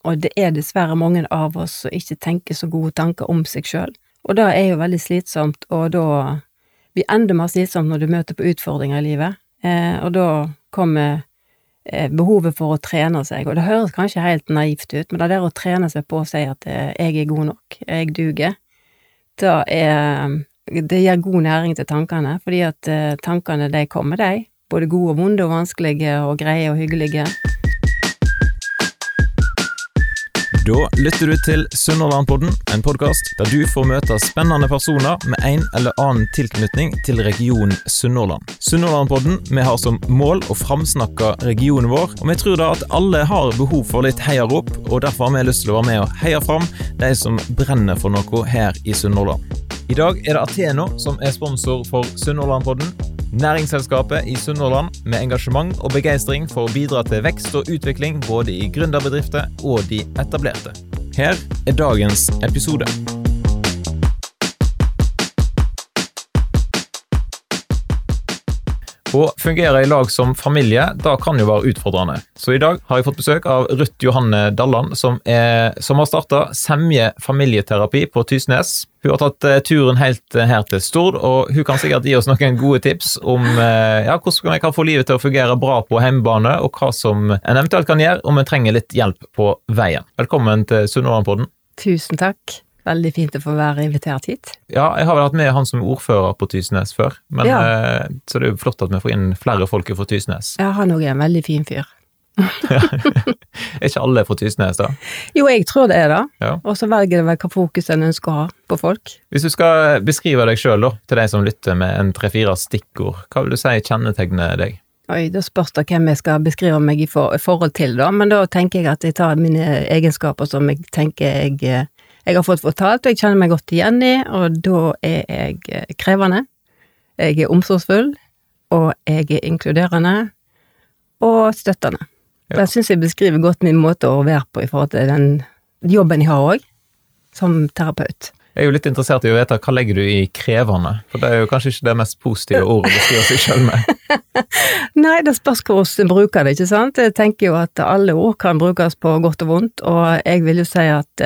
og det dessverre mange av oss som ikke tenker så gode tanker om seg selv. Og det jo veldig slitsomt, og da blir enda mer slitsomt når du møter på utfordringer i livet, og da kommer behovet for å trene seg, og det høres kanskje helt naivt ut, men det der å trene seg på å si at jeg god nok, jeg duger, det gir god næring til tankene, fordi at tankene de kommer, både gode og vonde og vanskelige og greie og hyggelige. Da lytter du til Sunnhordlandpodden, en podcast der du får møte spennende personer med en eller annen tilknytning til region Sunnhordland. Sunnhordlandpodden, vi har som mål å framsnakke regionen vår, og vi tror da at alle har behov for litt heiarop, og derfor har vi lyst til å være med og heie fram de som brenner for noe her i Sunnhordland. I dag det Ateno som sponsor for Sunnhordlandpodden, næringsselskapet i Sunnhordland med engasjement og begeistring for å bidra til vekst og utvikling både i gründerbedrifter og de etablerte. Her dagens episode. Å fungere i lag som familie, da kan jo være utfordrende. Så i dag har jeg fått besøk av Ruth Johanne Dalland, som har startet Semje familieterapi på Tysnes. Hun har tatt turen helt her til Stord, og hun kan sikkert gi oss noen gode tips om hvordan vi kan få livet til å fungere bra på hjemmebane, og hva som en eventuelt kan gjøre om vi trenger litt hjelp på veien. Velkommen til Sunnhordlandpodden. Tusen takk. Veldig fint å få være invitert hit. Ja, jeg har vel hatt med han som ordfører på Tysnes før, men så det jo flott at vi får inn flere folk fra Tysnes. Ja, han også en veldig fin fyr. Ikke alle fra Tysnes da? Jo, jeg tror det da. Ja. Og så velger det vel hva fokus en ønsker å ha på folk. Hvis du skal beskrive deg selv da, til de som lytter med en 3-4 stikkord, hva vil du si kjennetegner deg? Oi, da spørs det hvem jeg skal beskrive meg i forhold til da, men da tenker jeg at jeg tar mine egenskaper som jeg tenker jeg har fått fortalt, og jeg kjenner meg godt igjen i, og da jeg krevende, jeg omsorgsfull, og jeg inkluderende, og støttende. Ja. Det synes jeg beskriver godt min måte å være på i forhold til den jobben jeg har også, som terapeut. Jeg jo litt interessert i å vite hva legger du i krevende, for det jo kanskje ikke det mest positive ordet å beskrive seg selv med. Nei, det spørs hvordan du bruker det, ikke sant? Jeg tenker jo at alle ord kan brukes på godt og vondt, og jeg vil jo si at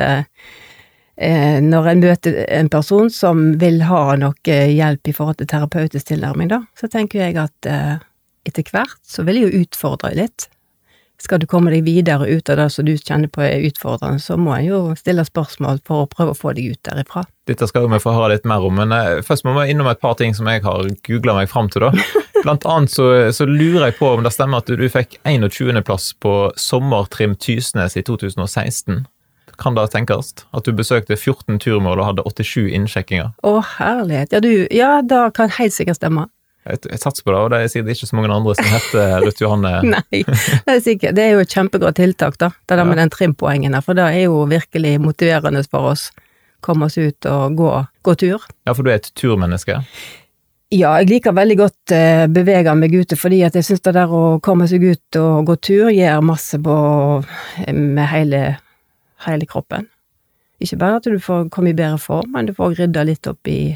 når en møter en person som vil ha noe hjelp i forhold til terapeutisk tilnærming da, så tenker jeg at etter hvert så vil jeg jo utfordre litt. Skal du komme deg videre ut av det som du kjenner på utfordrende, så må jeg jo stille spørsmål for å prøve å få deg ut derifra. Dette skal vi få høre litt mer om, men først må vi innom et par ting som jeg har googlet meg frem til da. Blant annet så lurer jeg på om det stemmer at du fikk 21. plass på Sommertrim Tysnes i 2016. Kan det tenkes at du besøkte 14 turmål og hadde 87 innsjekkinger? Herlighet. Ja, det kan helt sikkert stemme. Jeg satser på det, og det sikkert ikke så mange andre som heter Ruth Johanne. Nei, det sikkert. Det jo et kjempebra tiltak da, det der med den trimpoengen der, for det jo virkelig motiverende for oss. Komme oss ut og gå tur. Ja, for du et turmenneske. Ja, jeg liker veldig godt bevege meg ute, fordi at jeg synes det der å komme seg ut og gå tur gjør masse med hele kroppen. Ikke bare at du får komme i bedre form, men du får rydda litt opp i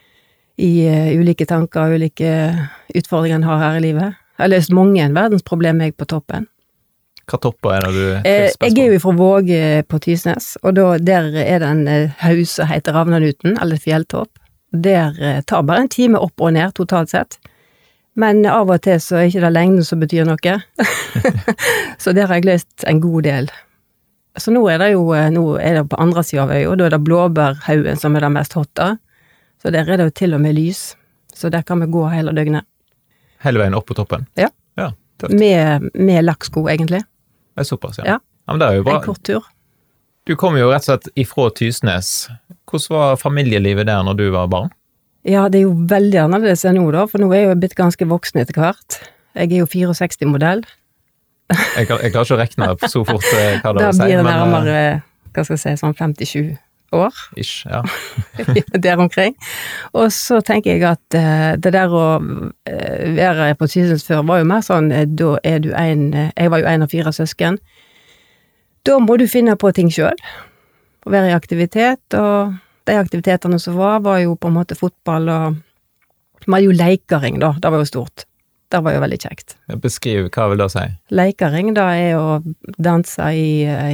ulike tanker, ulike utfordringer en har her i livet. Jeg har løst mange verdensproblemer på toppen. Hva topper det du trives best på? Jeg jo fra Våge på Tysnes, og der det en haus som heter Ravnanuten, eller fjelltopp. Der tar bare en time opp og ned totalt sett. Men av og til så ikke det lengden som betyr noe. Så der har jeg løst en god del. Så nå det på andre siden av øya, og da det blåbærhaugen som det mest hotte. Så der det jo til og med lys, så der kan vi gå hele døgnet. Hele veien opp på toppen? Ja, tøft. Med lakksko egentlig. Det såpass, ja. Men det jo bra. En kort tur. Du kom jo rett og slett ifra Tysnes. Hvordan var familielivet der når du var barn? Ja, det jo veldig annerledes enn nå da, for nå jeg jo blitt ganske voksen etter hvert. Jeg jo 64-modell. Jeg klarer ikke å rekne så fort hva det vil si. Da blir det nærmere, hva skal jeg si, sånn 57 år. Ish, ja. Der omkring. Og så tenker jeg at det der å være på Tysnes før var jo mer sånn, da du jeg var jo 1 av 4 søsken. Da må du finne på ting selv, og være i aktivitet, og de aktivitetene som var jo på en måte fotball, og man hadde jo leikering da, det var jo stort. Det var jo veldig kjekt. Beskriv, hva vil det si? Leikering, da å danse i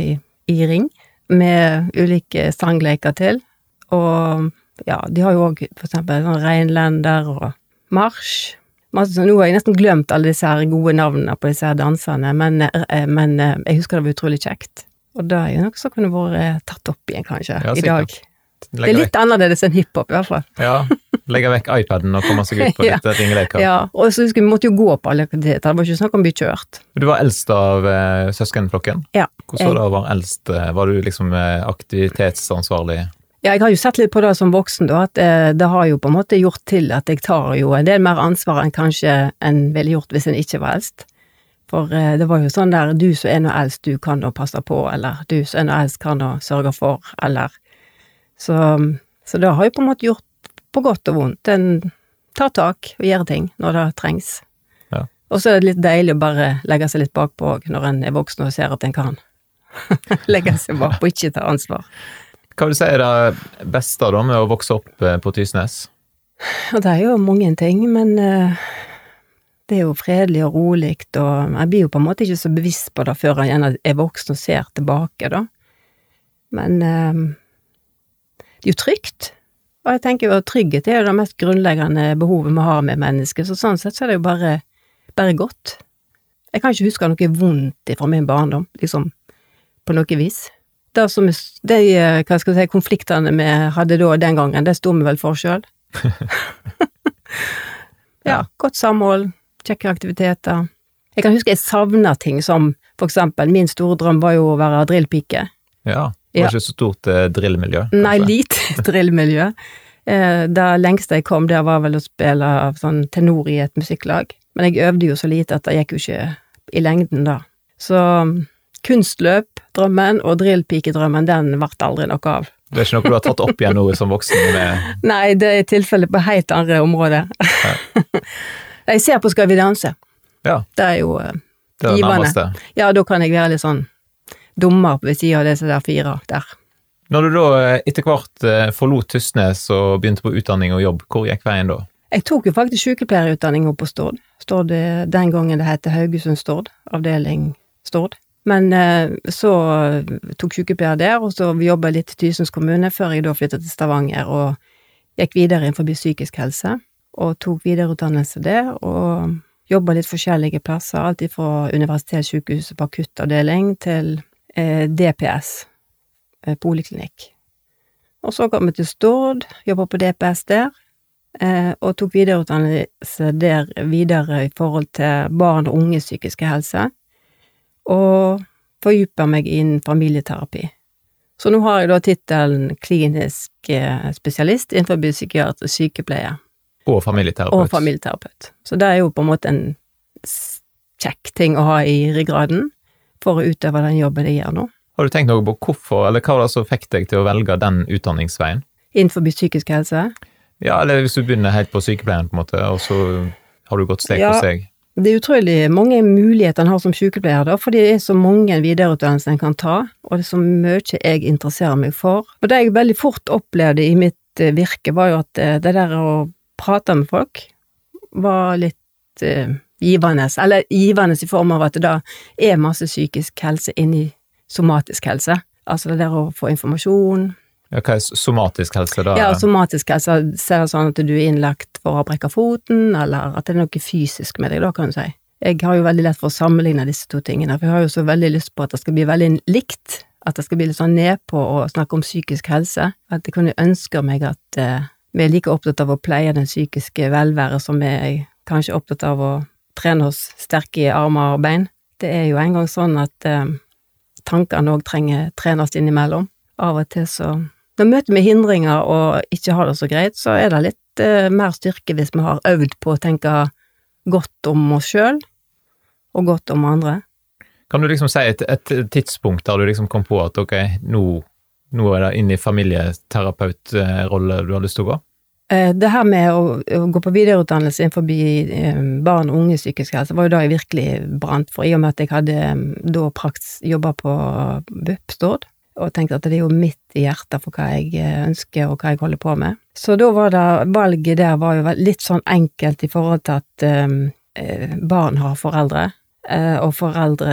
i ring, med ulike sangleker til, og ja, de har jo også for eksempel sånn Reinlender og Marsch. Så nå har jeg nesten glemt alle disse her gode navnene på disse her danserne, men jeg husker det var utrolig kjekt. Og det er jo noe som kunne vært tatt opp igjen, kanskje, i dag. Det er litt annerledes enn hiphop, i hvert fall. Ja, legge vekk iPaden og komme seg ut på litt ringeleker. Ja, og så vi måtte jo gå på alle aktiviteter, det var ikke snakk om å bli kjørt. Du var eldst av søskenflokken? Ja. Hvordan var det å være eldst? Var du liksom aktivitetsansvarlig? Ja, jeg har jo sett litt på det som voksen, da, at det har jo på en måte gjort til at jeg tar jo en del mer ansvar enn kanskje en ville gjort hvis en ikke var eldst. For det var jo sånn der, du som er noe eldst, du kan da passe på, eller du som er noe eldst kan da sørge for, eller så det har jo på en måte gjort på godt og vondt. En tar tak og gjør ting når det trengs. Ja. Og så er det litt deilig å bare legge seg litt bakpå når en er voksen og ser at en kan legge seg bakpå og ikke ta ansvar. Hva vil du si er det beste da med å vokse opp på Tysnes? Og det er jo mange ting, men det er jo fredelig og roligt, og jeg blir jo på en måte ikke så bevisst på det før jeg gjerne er voksen og ser tilbake da. Men det er jo trygt, og jeg tenker jo at trygghet er jo det mest grunnleggende behovet vi har med mennesker, så sånn sett så er det jo bare godt. Jeg kan ikke huske noe vondt fra min barndom, liksom, på noe vis. Det som hva skal jeg si, konfliktene vi hadde da den gangen, det stod vi vel for selv. Ja, godt samhold, kjekke aktiviteter. Jeg kan huske jeg savnet ting som, for eksempel, min store drøm var jo å være drillpike. Ja. Det var ikke så stort drillmiljø? Kanskje? Nei, lite drillmiljø. Det lengste jeg kom, det var vel å spille sånn tenor i et musikklag. Men jeg øvde jo så lite at det gikk jo ikke i lengden da. Så kunstløp, drømmen, og drillpikedrømmen, den ble aldri noe av. Det er ikke noe du har tatt opp igjen nå som voksen med? Nei, det er i tilfelle på helt andre områder. Ja. Jeg ser på Skal vi danse. Ja. Det er jo det er det nærmeste. Ja, da kan jeg være litt sånn dommer ved siden av disse der 4 der. Når du da etter hvert forlot Tysnes og begynte på utdanning og jobb, hvor gikk veien da? Jeg tok jo faktisk sykepleierutdanning opp på Stord. Stord den gangen det hette Haugesund Stord, avdeling Stord. Men så tok sykepleier der, og så jobbet jeg litt i Tysnes kommune før jeg da flyttet til Stavanger og gikk videre innenfor psykisk helse, og tok videreutdannelse der, og jobbet litt forskjellige plasser, alt fra universitetssykehuset på akuttavdeling til DPS, poliklinikk. Og så kom jeg til Stord, jobbet på DPS der, og tok videreutdannelse der videre i forhold til barn og unge psykiske helse, og fordypet meg innen familieterapi. Så nå har jeg da titelen klinisk spesialist innenfor psykiatrisk sykepleie. Og familieterapeut. Og familieterapeut. Så det er jo på en måte en kjekk ting å ha i ryggraden for å utøve den jobben jeg gjør nå. Har du tenkt noe på hvorfor, eller hva var det som fikk deg til å velge den utdanningsveien? Innenfor psykisk helse? Ja, eller hvis du begynner helt på sykepleien på en måte, og så har du gått steg på steg. Det er utrolig mange muligheter en har som sykepleier da, fordi det er så mange videreutdannelser en kan ta, og det er så mye jeg interesserer meg for. Og det jeg veldig fort opplevde i mitt virke var jo at det der å prate med folk var litt givende, eller givende i form av at det da er masse psykisk helse inni somatisk helse. Altså det der å få informasjon. Ja, hva er somatisk helse da? Ja, somatisk helse ser sånn at du er innlagt for å brekke foten, eller at det er noe fysisk med deg da, kan du si. Jeg har jo veldig lett for å sammenligne disse to tingene, for jeg har jo så veldig lyst på at det skal bli veldig likt, at det skal bli litt sånn nedpå å snakke om psykisk helse, at jeg kunne ønske meg at vi er like opptatt av å pleie den psykiske velvære som vi er kanskje opptatt av å trene oss sterke i armer og bein. Det er jo en gang sånn at tankene også trenger trenes innimellom. Av og til så, når vi møter med hindringer og ikke har det så greit, så er det litt mer styrke hvis vi har øvd på å tenke godt om oss selv og godt om andre. Kan du liksom si et tidspunkt der du liksom kom på at ok, nå er det inne i familieterapeutrolle du har lyst til å gå? Det her med å gå på videreutdannelse innenfor barn og unge psykisk helse var jo da jeg virkelig brant for, i og med at jeg hadde da jobbet på BUP Stord, og tenkte at det er jo midt i hjertet for hva jeg ønsker og hva jeg holder på med. Så da var det, valget der var jo litt sånn enkelt i forhold til at barn har foreldre, og foreldre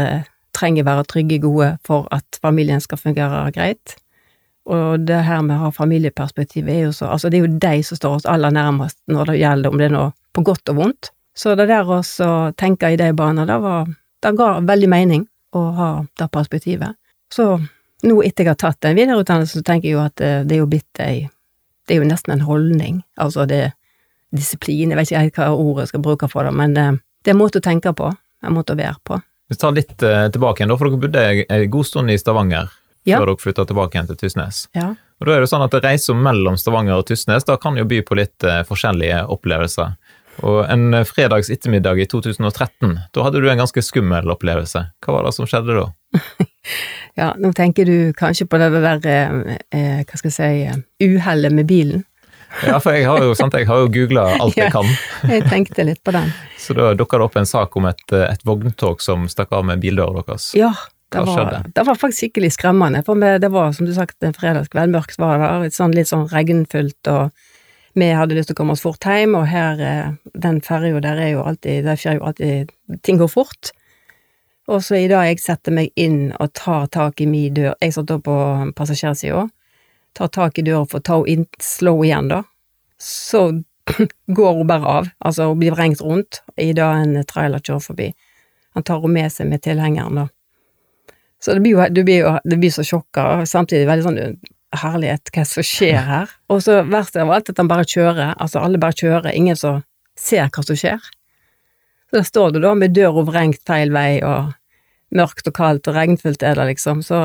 trenger være trygge, gode for at familien skal fungere greit. Og det her med å ha familieperspektiv er jo så, altså det er jo de som står oss aller nærmest når det gjelder om det er noe på godt og vondt. Så det der også å tenke i de baner, det ga veldig mening å ha det perspektivet. Så nå etter jeg har tatt en videreutdannelse, så tenker jeg jo at det er jo blitt det er jo nesten en holdning, altså det er disiplin, jeg vet ikke helt hva ordet jeg skal bruke for det, men det er en måte å tenke på, en måte å være på. Vi tar litt tilbake igjen da, for dere bodde en god stund i Stavanger, før dere flyttet tilbake igjen til Tysnes. Ja. Og da er det sånn at reiser mellom Stavanger og Tysnes, da kan jo by på litt forskjellige opplevelser. Og en fredags ettermiddag i 2013, da hadde du en ganske skummel opplevelse. Hva var det som skjedde da? Ja, nå tenker du kanskje på det der, hva skal jeg si, uhellet med bilen. Ja, for jeg har jo googlet alt jeg kan. Jeg tenkte litt på den. Så da dukket det opp en sak om et vogntog som stakk av med bildøren deres. Ja, det var faktisk skikkelig skremmende, for det var, som du sagt, en fredagskveld, mørkt var det, litt sånn regnfullt, og vi hadde lyst til å komme oss fort hjem, og her, den ferien der der skjer jo alltid, ting går fort. Og så i dag jeg setter meg inn og tar tak i min dør, jeg satt da på passasjersiden, tar tak i døren for å ta henne inn, slå igjen da, så går hun bare av, altså hun blir vrengt rundt, i dag en trailer kjører forbi. Han tar henne med seg med tilhengeren da. Så du blir så sjokket, samtidig veldig sånn herlighet, hva som skjer her. Og så verst av alt at han bare kjører, altså alle bare kjører, ingen som ser hva som skjer. Så da står du da med døra vrengt feil vei, og mørkt og kaldt og regnfullt det liksom, så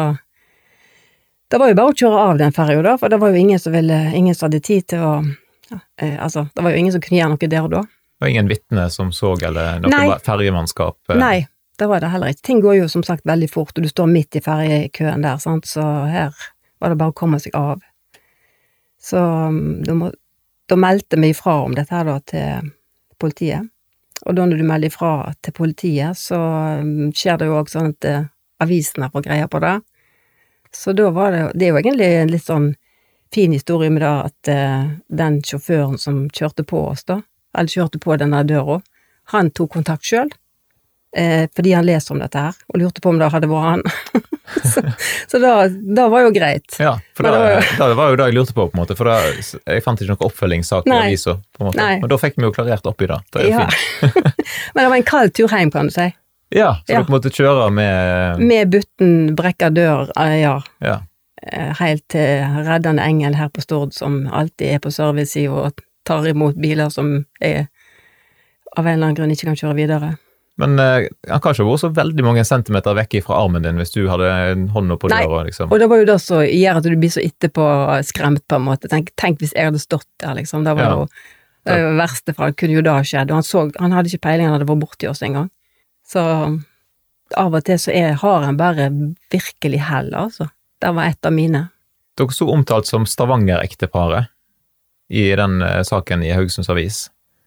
det var jo bare å kjøre av den ferien da, for det var jo ingen som hadde tid til å, altså, det var jo ingen som kunne gjøre noe der og da. Det var ingen vitne som så, eller noe fergemannskap? Nei, det var det heller ikke. Ting går jo som sagt veldig fort, og du står midt i fergekøen der, sant? Så her var det bare å komme seg av. Så da meldte vi ifra om dette her da til politiet. Og da når du melder ifra til politiet, så skjer det jo også sånn at avisene får greie på det. Så da var det er jo egentlig en litt sånn fin historie med det at den sjåføren som kjørte på oss da, eller kjørte på denne døra, han tok kontakt selv, fordi han leste om dette her, og lurte på om det hadde vært han. så da var jo greit. Ja, for det var jo det jeg lurte på en måte, for jeg fant ikke noen oppfølgingssak i avisa, på en måte. Nei. Og da fikk vi jo klarert opp i det. Det er jo fint. Men det var en kald tur hjem, kan du si. Ja, så dere måtte kjøre med butten, brekka dør, ja. Helt til reddende engel her på Stord, som alltid på service og tar imot biler som av en eller annen grunn ikke kan kjøre videre. Men han kan ikke ha vært så veldig mange centimeter vekk fra armen din hvis du hadde hånda på døra, liksom. Og det var jo det som gjør at du blir så etterpå skremt på en måte. Tenk hvis jeg hadde stått der, liksom. Det var jo det verste, for det kunne jo da skjedd. Og han hadde ikke peiling, han hadde vært borti oss en gang. Så av og til så har han bare virkelig hell, altså. Det var et av mine. Dere så omtalt som Stavanger-ekteparet i den saken i Haugesunds Avis.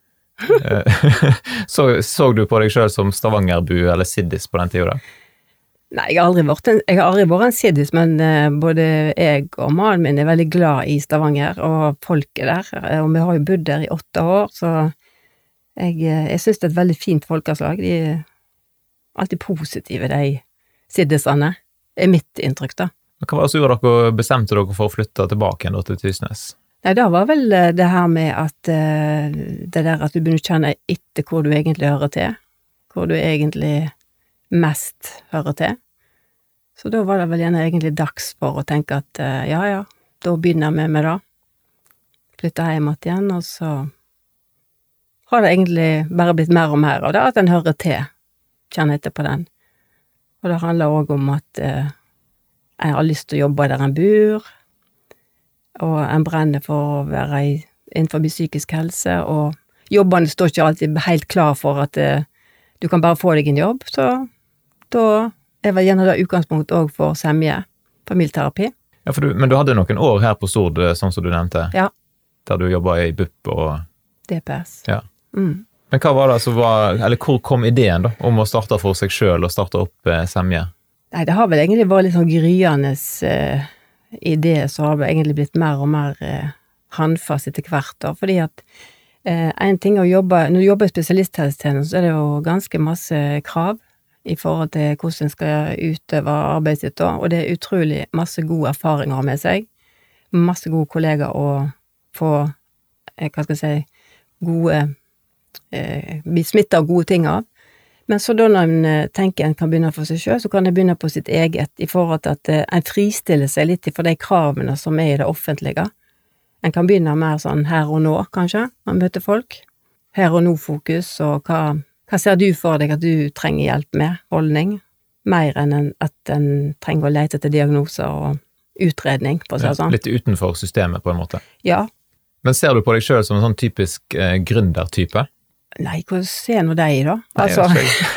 så du på deg selv som Stavanger-bu eller siddis på den tiden da? Nei, jeg har aldri vært en siddis, men både jeg og mannen min er veldig glad i Stavanger og folket der, og vi har jo bodd der i 8 år, så jeg synes det er et veldig fint folkeslag. De er alltid positive, de siddisene, er mitt inntrykk da. Hva var det som gjorde dere bestemte dere for å flytte tilbake igjen til Tysnes? Nei, det var vel det her med at det der at du begynner å kjenne etter hvor du egentlig hører til, hvor du egentlig mest hører til. Så da var det vel gjerne egentlig dags for å tenke at ja, da begynner vi med det. Flytte hjem igjen, og så har det egentlig bare blitt mer og mer av det, at en hører til, kjenner etter på den. Og det handler også om at jeg har lyst til å jobbe der en bor, og en brenner for å være innenfor psykisk helse, og jobbene står ikke alltid helt klar for at du kan bare få deg en jobb, så da er vel gjerne det utgangspunkt også for semje, familieterapi. Ja, men du hadde noen år her på Stord, sånn som du nevnte, der du jobbet i BUP og DPS. Ja. Men hva var det som eller hvor kom ideen da, om å starte for seg selv og starte opp semje? Nei, det har vel egentlig vært litt sånn gryandes idé, så har det egentlig blitt mer og mer handfast etter hvert da, fordi at en ting å jobbe, når du jobber i spesialisthelsetjenesten, så er det jo ganske masse krav i forhold til hvordan en skal utøve arbeidet sitt da, og det utrolig masse god erfaring å ha med seg, masse gode kollegaer å få, hva skal jeg si, gode, bli smittet av gode ting av. Men så da når en tenker en kan begynne for seg selv, så kan en begynne på sitt eget, i forhold til at en fristiller seg litt for de kravene som i det offentlige. En kan begynne mer sånn her og nå, kanskje, man møter folk. Her og nå-fokus, og hva ser du for deg at du trenger hjelp med, holdning? Mer enn at en trenger å lete etter diagnoser og utredning, på å si sånn. Litt utenfor systemet, på en måte. Ja. Men ser du på deg selv som en sånn typisk gründertype? Nei, hvordan ser nå deg da? Nei, Altså,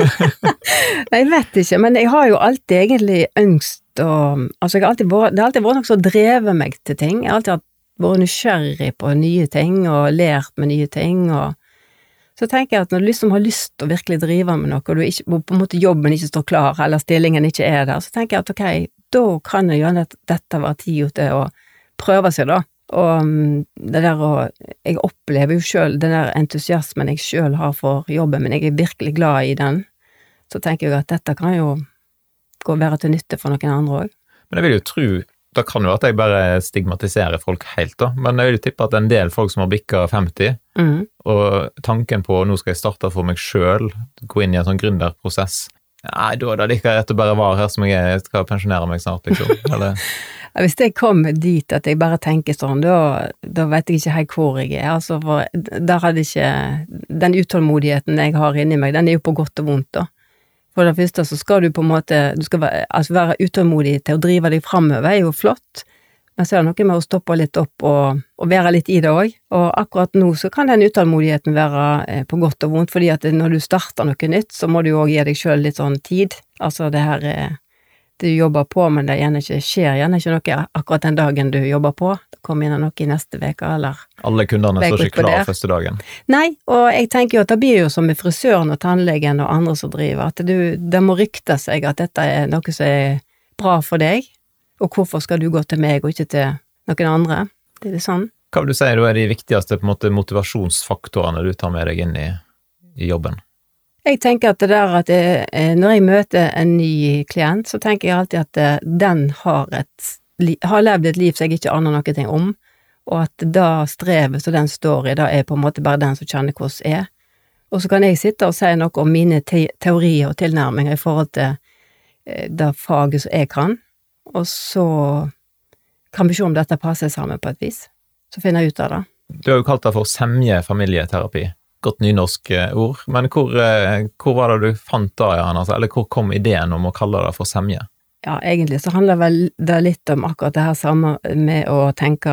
nei, jeg vet ikke, men jeg har jo alltid egentlig ønskt altså det har alltid vært noe som drevet meg til ting. Jeg har alltid vært nysgjerrig på nye ting, og lært med nye ting, og så tenker jeg at når du liksom har lyst til å virkelig drive med noe, og du ikke, på en måte jobben ikke står klar, eller stillingen ikke er der, så tenker jeg at ok, da kan jeg gjøre dette være tid til å prøve seg da. Og det der jeg opplever jo selv den der entusiasmen jeg selv har for jobben, men jeg er virkelig glad i den, så tenker jeg at dette kan jo være til nytte for noen andre også. Men jeg vil jo tro, det kan jo at jeg bare stigmatiserer folk helt da, men jeg vil jo tippe at en del folk som har bikket 50, og tanken på nå skal jeg starte for meg selv, gå inn i en sånn gründerprosess, nei, da er det like rett å bare være her som jeg skal pensjonere meg snart, liksom, eller... Hvis jeg kommer dit at jeg bare tenker sånn, da vet jeg ikke helt hvor jeg er, altså, for der hadde ikke, den utålmodigheten jeg har inni meg, den er jo på godt og vondt da. For det første så skal du på en måte, du skal være utålmodig til å drive deg fremover, er jo flott, men så er det noe med å stoppe litt opp og være litt i det også, og akkurat nå så kan den utålmodigheten være på godt og vondt, fordi at når du starter noe nytt, så må du jo også gi deg selv litt sånn tid, altså det her du jobber på, men det skjer gjerne ikke noe akkurat den dagen du jobber på, det kommer inn noe i neste veke, eller... Alle kunderne står ikke klar første dagen. Nei, og jeg tenker jo at det blir jo som med frisøren og tannlegen og andre som driver, at det må rykte seg at dette er noe som er bra for deg, og hvorfor skal du gå til meg og ikke til noen andre? Det er litt sånn. Hva vil du si da er de viktigste på en måte, motivasjonsfaktorene du tar med deg inn i jobben? Jeg tenker at det der at når jeg møter en ny klient, så tenker jeg alltid at den har levd et liv som jeg ikke aner noe ting om, og at da strevet som den står i, da er på en måte bare den som kjenner hvordan er. Og så kan jeg sitte og si noe om mine teorier og tilnærminger i forhold til det faget som jeg kan, og så kan vi se om dette passer sammen på et vis. Så finner jeg ut av det. Du har jo kalt det for semjefamilieterapi. Godt nynorsk ord, men hvor var det du fant da, Johannes? Eller hvor kom ideen om å kalle det for semje? Ja, egentlig så handler vel det litt om akkurat det her samme med å tenke,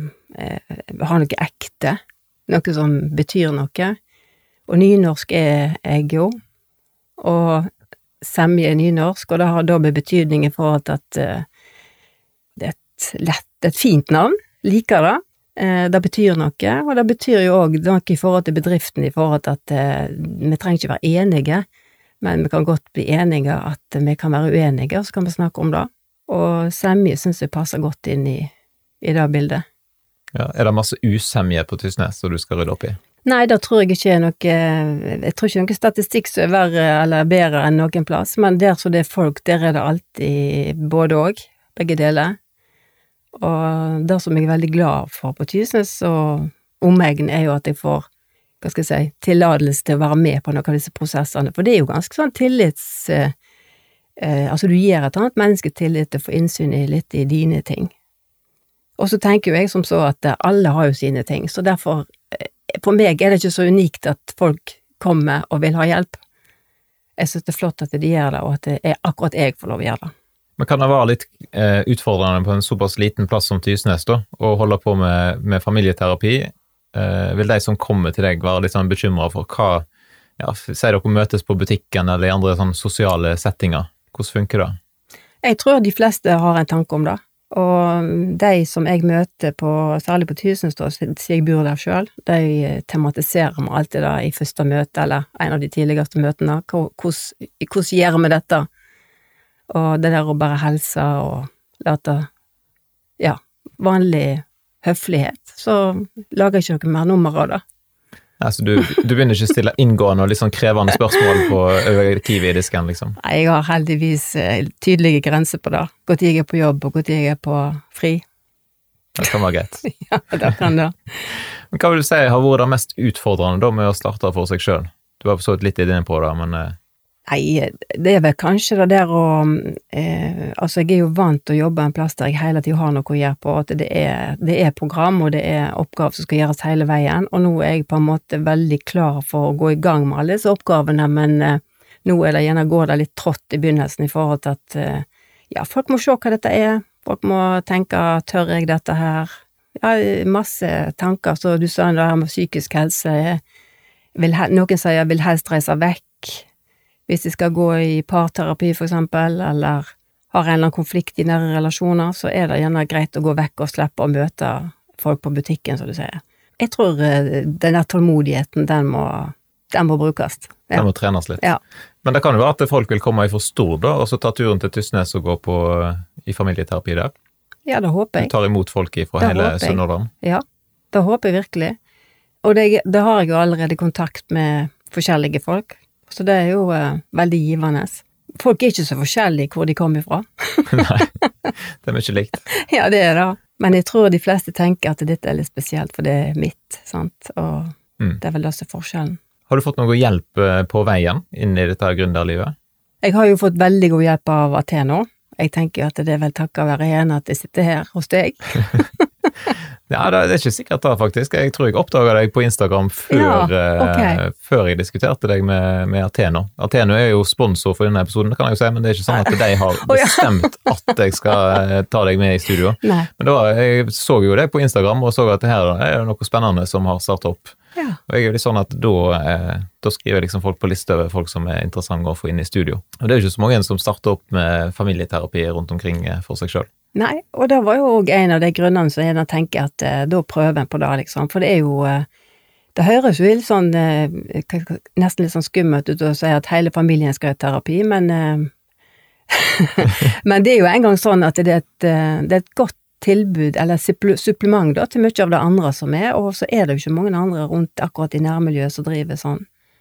ha noe ekte, noe som betyr noe, og nynorsk er jeg jo, og semje er nynorsk, og det har da betydning i forhold til at det er et fint navn, liker det. Det betyr noe, og det betyr jo også noe i forhold til bedriften, i forhold til at vi trenger ikke være enige, men vi kan godt bli enige at vi kan være uenige, og så kan vi snakke om det. Og semje synes jeg passer godt inn i det bildet. Ja, er det masse usemje på Tysnes som du skal rydde opp i? Nei, da tror jeg ikke noe, jeg tror ikke noe statistikk som er verre eller bedre enn noen plass, men der så det er folk, der er det alltid både og, begge deler. Og det som jeg er veldig glad for på Tysnes og omegn er jo at jeg får, hva skal jeg si, tilladelse til å være med på noen av disse prosessene, for det er jo ganske sånn altså du gir et annet menneske tillit til å få innsyn i litt i dine ting. Og så tenker jo jeg som så at alle har jo sine ting, så derfor, for meg er det ikke så unikt at folk kommer og vil ha hjelp. Jeg synes det er flott at de gjør det, og at det er akkurat jeg får lov å gjøre det. Men kan det være litt utfordrende på en såpass liten plass som Tysnes da, og holde på med familieterapi? Vil de som kommer til deg være litt sånn bekymret for hva, sier dere møtes på butikken eller i andre sånn sosiale settinger? Hvordan funker det? Jeg tror de fleste har en tanke om det, og de som jeg møter på, særlig på Tysnes da, siden jeg bor der selv, de tematiserer meg alltid da i første møte, eller en av de tidligste møtene, hvordan gjør vi dette? Og det der å bare helse og late, vanlig høflighet, så lager jeg ikke noe mer nummer av det. Altså, du begynner ikke å stille inngående og litt sånn krevende spørsmål over Kiwi-disken, liksom? Nei, jeg har heldigvis tydelige grenser på det. Hvor tid jeg er på jobb, og hvor tid jeg er på fri. Det kan være greit. Ja, det kan det. Men hva vil du si har vært det mest utfordrende da med å starte for seg selv? Du har så litt inne på det, men... Nei, det er vel kanskje det der å altså jeg er jo vant til å jobbe en plass der jeg hele tiden har noe å gjøre på, at det er program og det er oppgaver som skal gjøres hele veien, og nå er jeg på en måte veldig klar for å gå i gang med alle disse oppgavene, men nå er det gjerne går det litt trått i begynnelsen i forhold til at ja, folk må se hva dette er, folk må tenke, tør jeg dette her? Ja, masse tanker, så du sa det her med psykisk helse, noen sier jeg vil helst reise vekk, hvis de skal gå i parterapi for eksempel, eller har en eller annen konflikt i nære relasjoner, så er det gjerne greit å gå vekk og slippe å møte folk på butikken, som du sier. Jeg tror den der tålmodigheten, den må brukes. Ja. Den må trenes litt. Ja. Men det kan jo være at folk vil komme i for stor da, og så ta turen til Tysnes og gå i familieterapi der. Ja, det håper jeg. Du tar imot folk fra hele Sunnhordland. Ja, det håper jeg virkelig. Og det har jeg jo allerede kontakt med forskjellige folk. Så det er jo veldig givende. Folk er ikke så forskjellige hvor de kommer fra. Nei, det er mye likt. Ja, det er det. Men jeg tror de fleste tenker at dette er litt spesielt, for det er mitt, sant? Og det er vel også forskjellen. Har du fått noe hjelp på veien inn i dette gründerlivet? Jeg har jo fått veldig god hjelp av Athena. Jeg tenker jo at det er vel takket være henne at jeg sitter her hos deg. Ja, det er ikke sikkert da, faktisk. Jeg tror jeg oppdaget deg på Instagram før jeg diskuterte deg med Athena. Athena er jo sponsor for denne episoden, det kan jeg jo si, men det er ikke sånn at de har bestemt at jeg skal ta deg med i studio. Nei. Men jeg så jo det på Instagram, og så at det her er noe spennende som har startet opp. Ja. Og jeg er jo litt sånn at da skriver jeg liksom folk på liste over folk som er interessante å få inn i studio. Og det er jo ikke så mange som starter opp med familieterapi rundt omkring for seg selv. Nei, og det var jo også en av de grunnene som jeg tenker at da prøver jeg på det, liksom. For det er jo, det høres jo litt sånn, nesten litt sånn skummelt ut å si at hele familien skal ha terapi, men men det er jo en gang sånn at det er et godt tilbud, eller supplement da, til mye av det andre som er, og så er det jo ikke mange andre rundt akkurat i nærmiljøet som driver sånn.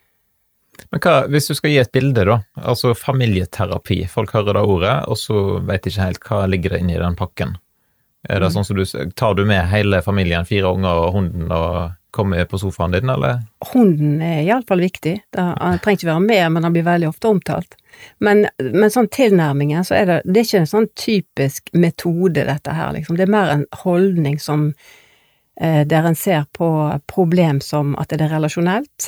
Men hvis du skal gi et bilde da, altså familieterapi, folk hører det ordet, og så vet ikke helt hva ligger det inne i den pakken. Er det sånn som tar du med hele familien, 4 unger og hunden, og kommer på sofaen din, eller? Hunden er i alle fall viktig. Han trenger ikke være med, men han blir veldig ofte omtalt. Men sånn tilnærmingen, så det er ikke en sånn typisk metode dette her, liksom. Det er mer en holdning som, der en ser på problem som at det er relasjonelt,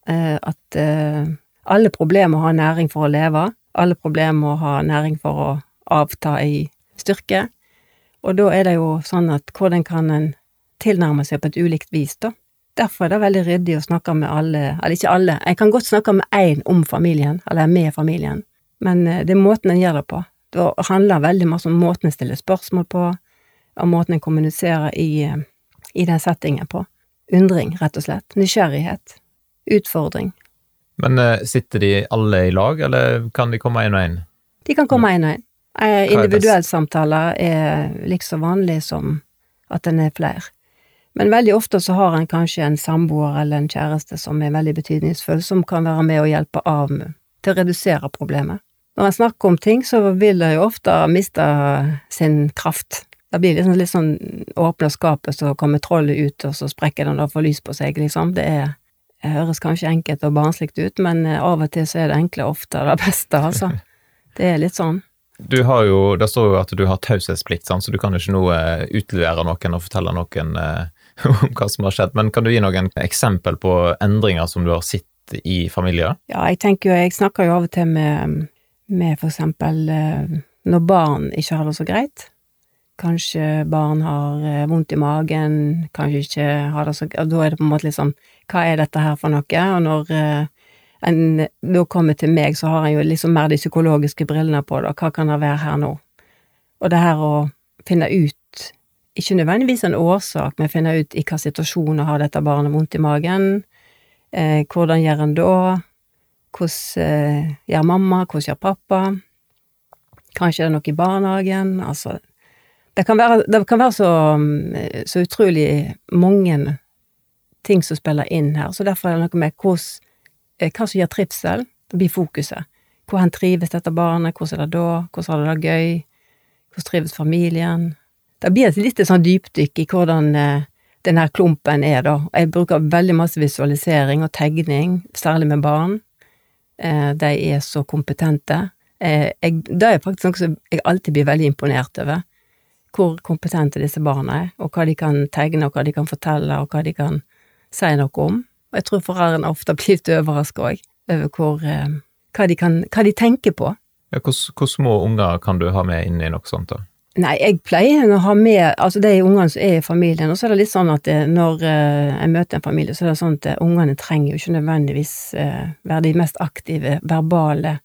at alle problemer har næring for å leve, alle problemer har næring for å avta i styrke, og da er det jo sånn at hvordan kan en tilnærme seg på et ulikt vis da? Derfor er det veldig ryddig å snakke med alle, eller ikke alle, jeg kan godt snakke med en om familien, eller med familien, men det er måten en gjør det på. Det handler veldig masse om måten en stiller spørsmål på, og måten en kommuniserer i den settingen på. Undring, rett og slett. Nysgjerrighet. Utfordring. Men sitter de alle i lag, eller kan de komme en og en? De kan komme en og en. Individuell samtaler er like så vanlig som at den er flere. Men veldig ofte så har en kanskje en samboer eller en kjæreste som er veldig betydningsfull, som kan være med å hjelpe av til å redusere problemet. Når en snakker om ting, så vil det jo ofte miste sin kraft. Det blir liksom litt sånn åpne skapet, så kommer trollet ut, og så sprekker den og får lys på seg, liksom. Det høres kanskje enkelt og barnslikt ut, men av og til så er det enkle ofte det beste, altså. Det er litt sånn. Det står jo at du har taushetsplikt, så du kan jo ikke noe utlevere noen og fortelle noen om hva som har skjedd, men kan du gi noen eksempel på endringer som du har sett i familier? Ja, jeg snakker jo av og til med for eksempel når barn ikke har det så greit. Kanskje barn har vondt i magen, kanskje ikke har det så greit, og da er det på en måte liksom, hva er dette her for noe? Og når en da kommer til meg, så har en jo liksom mer de psykologiske brillene på det, hva kan det være her nå? Og det her å finne ut, ikke nødvendigvis en årsak, men finne ut i hva situasjoner har dette barnet vondt i magen, hvordan gjør en da, hvordan gjør mamma, hvordan gjør pappa, kanskje er det noe i barnehagen, altså, det kan være så utrolig mange ting som spiller inn her, så derfor er det noe med hva som gir trivsel, det blir fokuset. Hvor han trives dette barnet, hvordan er det da, hvordan har det gøy, hvordan trives familien. Det blir et litt sånn dypdykk i hvordan denne klumpen er da. Jeg bruker veldig masse visualisering og tegning, særlig med barn. De er så kompetente. Det er faktisk noe som jeg alltid blir veldig imponert over, hvor kompetente disse barna er, og hva de kan tegne, og hva de kan fortelle, og hva de kan si noe om. Og jeg tror foreldrene ofte blir litt overrasket også, over hva de tenker på. Ja, hvor små unger kan du ha med inn i noe sånt da? Nei, jeg pleier å ha med, altså de ungene som er i familien, og så er det litt sånn at når jeg møter en familie, så er det sånn at ungene trenger jo ikke nødvendigvis være de mest aktive, verbale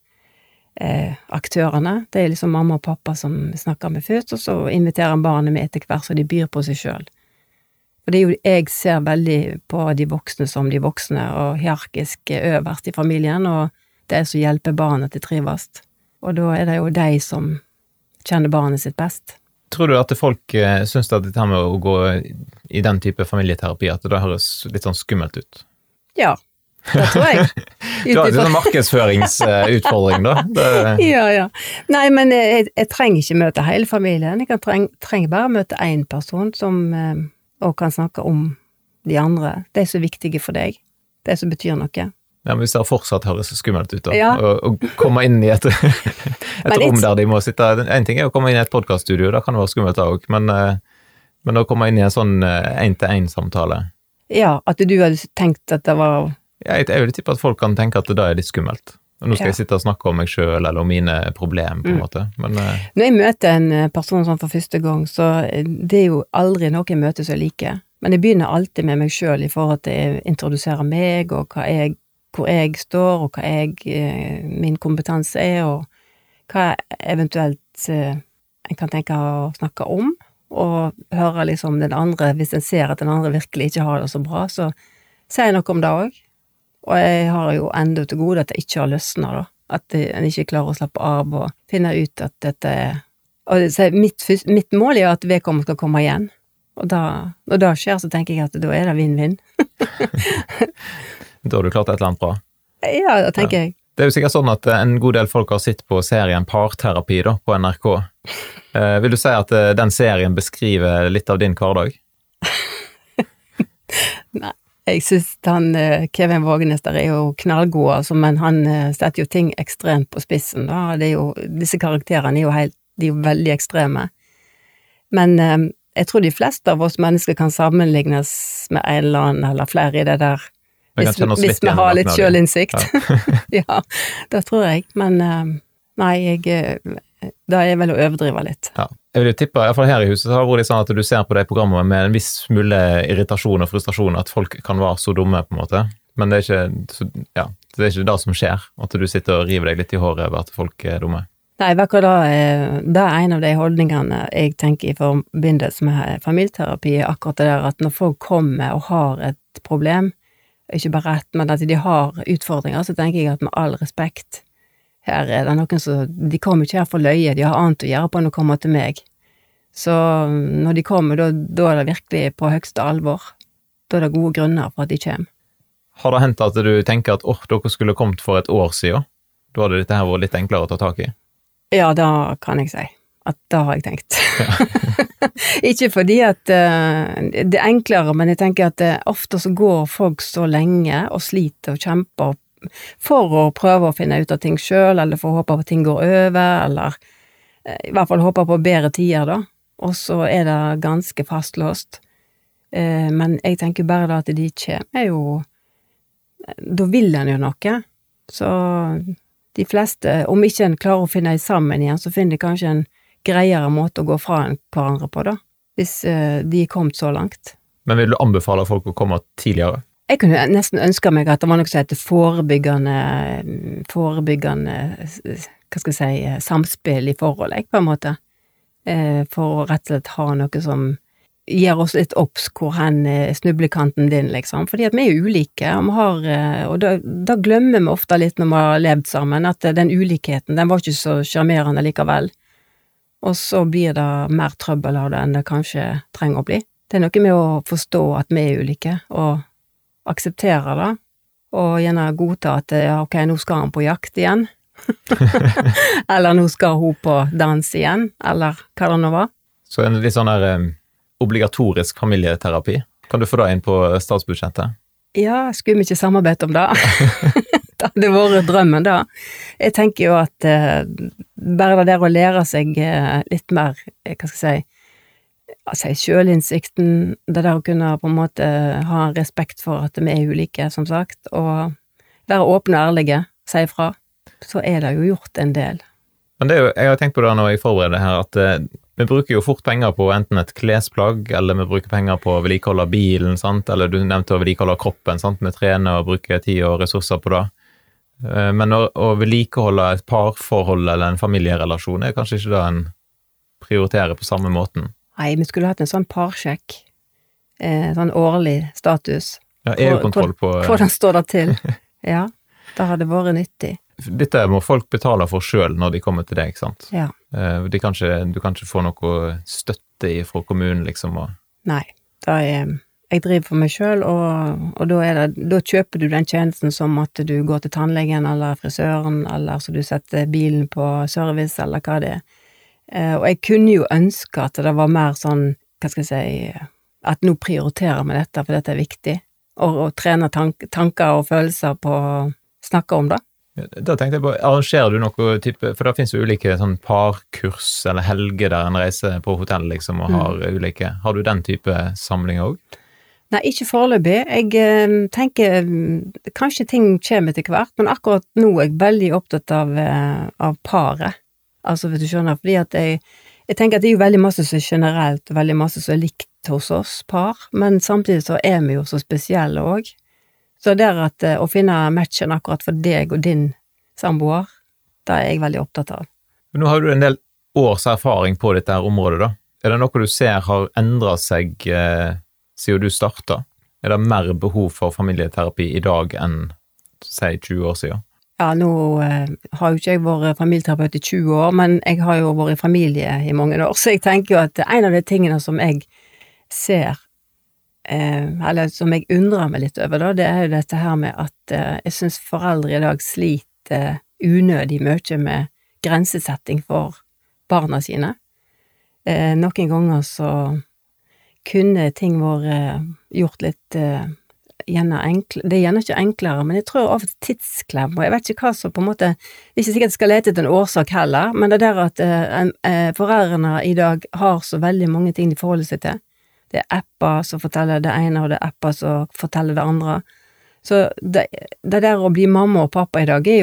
aktørene. Det er liksom mamma og pappa som snakker med først, og så inviterer barnet med etter hvert, så de byr på seg selv. Og det er jo, jeg ser veldig på de voksne som de voksne, og hierarkisk øverst i familien, og det som hjelper barnet til trives. Og da er det jo de som kjenner barnet sitt best. Tror du at folk synes at dette med å gå i den type familieterapi, at det høres litt sånn skummelt ut? Ja, det tror jeg. Du har en markedsføringsutfordring da? Ja. Nei, men jeg trenger ikke møte hele familien. Jeg trenger bare møte en person som også kan snakke om de andre. Det er så viktige for deg. Det som betyr noe. Ja, men hvis det fortsatt høres skummelt ut da, ja. og komme inn i et rom der de må sitte, en ting er å komme inn i et podcaststudio, da kan det være skummelt også, men å komme inn i en sånn en-til-en-samtale. Ja, at du hadde tenkt at det var... Ja, jeg vil tippe at folk kan tenke at det da er litt skummelt. Og nå skal jeg sitte og snakke om meg selv, eller om mine problemer på en måte. Men, når jeg møter en person sånn for første gang, så det er jo aldri noe jeg møter så like. Men jeg begynner alltid med meg selv i forhold til å introdusere meg, og hvor jeg står, og hva min kompetanse er, og hva eventuelt en kan tenke å snakke om, og høre liksom den andre, hvis en ser at den andre virkelig ikke har det så bra, så sier jeg noe om det også. Og jeg har jo enda til gode at jeg ikke har løsnet da, at en ikke klarer å slappe av og finne ut at dette er... Og mitt mål er at vedkommende skal komme igjen, og når det skjer så tenker jeg at da er det vinn-vinn. Da har du klart et eller annet bra. Ja, det tenker jeg. Det er jo sikkert sånn at en god del folk har sett på serien Parterapi da, på NRK. Vil du si at den serien beskriver litt av din hverdag? Nei, jeg synes Kevin Vågenes der er jo knallgod, altså, men han setter jo ting ekstremt på spissen da. Det er jo, disse karakterene de er jo veldig ekstreme. Men jeg tror de fleste av oss mennesker kan sammenlignes med en eller annen, eller flere i det der, hvis vi har litt selvinnsikt. Ja. Ja, det tror jeg. Men nei, da er jeg vel å overdrive litt. Ja. Jeg vil jo tippe, i hvert fall her i huset, så har det vært sånn at du ser på de programmene med en viss mulig irritasjon og frustrasjon, at folk kan være så dumme på en måte. Men det er ikke det som skjer, at du sitter og river deg litt i håret over at folk er dumme. Nei, det er en av de holdningene jeg tenker i forbindelse med familieterapi, akkurat det der at når folk kommer og har et problem, ikke bare rett, men at de har utfordringer, så tenker jeg at med all respekt, her er det noen som, de kommer ikke her for løye, de har annet å gjøre på enn å komme til meg. Så når de kommer, da er det virkelig på høyeste alvor. Da er det gode grunner for at de kommer. Har det hendt at du tenker at dere skulle kommet for et år siden? Da hadde dette her vært litt enklere å ta tak i? Ja, da kan jeg si. At da har jeg tenkt. Ja. Ikke fordi at det er enklere, men jeg tenker at ofte så går folk så lenge og sliter og kjemper for å prøve å finne ut av ting selv, eller for å håpe på at ting går over, eller i hvert fall håpe på bedre tider da. Og så er det ganske fastlåst. Men jeg tenker bare da at de kommer jo, da vil en jo noe. Så de fleste, om ikke en klarer å finne sammen igjen, så finner de kanskje en greiere måte å gå fra hverandre på da, hvis de er kommet så langt. Men vil du anbefale folk å komme tidligere? Jeg kunne nesten ønske meg at det var noe som heter forebyggende, hva skal jeg si, samspill i forhold, på en måte. For å rett og slett ha noe som gir oss litt opps hvor hen snublekanten din, liksom. Fordi at vi er ulike, og da glemmer vi ofte litt når vi har levd sammen, at den ulikheten, den var ikke så charmerende likevel. Og så blir det mer trøbbel av det enn det kanskje trenger å bli. Det er noe med å forstå at vi er ulike, og akseptere det, og gjerne godta at ok, nå skal han på jakt igjen, eller nå skal hun på dans igjen, eller hva det nå var. Så en litt sånn der obligatorisk familieterapi, kan du få det inn på statsbudsjettet? Ja, skulle vi ikke samarbeide om det? Det hadde vært drømmen da. Jeg tenker jo at bare det der å lære seg litt mer, hva skal jeg si, selvinnsikten, det der å kunne på en måte ha respekt for at vi ulike, som sagt, og være åpne og ærlige, si ifra, så det jo gjort en del. Men det jo, jeg har tenkt på det når jeg forbereder her, at vi bruker jo fort penger på enten et klesplagg, eller vi bruker penger på å vedlikeholde bilen, sant? Eller du nevnte å vedlikeholde kroppen, sant? Vi trener og bruker tid og ressurser på det. Men å vedlikeholde et parforhold eller en familierelasjon kanskje ikke det en prioriterer på samme måten. Nei, vi skulle hatt en sånn parsjekk, sånn årlig status. Ja, EU-kontroll på... Hvordan står det til? Ja, det hadde vært nyttig. Dette må folk betale for selv når de kommer til deg, sant? Ja. Du kan ikke få noe støtte fra kommunen, liksom. Og... Nei, jeg driver for meg selv, og da kjøper du den tjenesten som at du går til tannlegen eller frisøren, eller så du setter bilen på service, eller hva det og jeg kunne jo ønske at det var mer sånn, hva skal jeg si, at nå prioriterer vi dette, for dette viktig, og trene tanker og følelser på å snakke om det. Da tenkte jeg på, arrangerer du noe type, for da finnes jo ulike sånn parkurs eller helger der en reiser på hotell liksom, og har ulike, har du den type samling også? Nei, ikke foreløpig. Jeg tenker, kanskje ting kommer til hvert, men akkurat nå jeg veldig opptatt av paret. Altså, hvis du skjønner, fordi at jeg tenker at det jo veldig masse som generelt, og veldig masse som likt hos oss, par, men samtidig så vi jo så spesielle også. Så det at å finne matchen akkurat for deg og din samboer, det jeg veldig opptatt av. Men nå har du en del års erfaring på dette her området da. Det noe du ser har endret seg siden du startet? Det mer behov for familieterapi i dag enn, si, 20 år siden? Ja, nå har jo ikke jeg vært familieterapeut i 20 år, men jeg har jo vært i familie i mange år, så jeg tenker jo at en av de tingene som jeg ser, eller som jeg undrer meg litt over da, det jo dette her med at jeg synes foreldre i dag sliter unødig mye med grensesetting for barna sine. Noen ganger så kunne ting vært gjort litt gjerne enklere, det gjerne ikke enklere, men jeg tror av tidsklem, og jeg vet ikke hva som på en måte, det ikke sikkert skal lete etter en årsak heller, men det der at foreldrene i dag har så veldig mange ting de forholder seg til. Det apper som forteller det ene, og det apper som forteller det andre. Så det der å bli mamma og pappa i dag det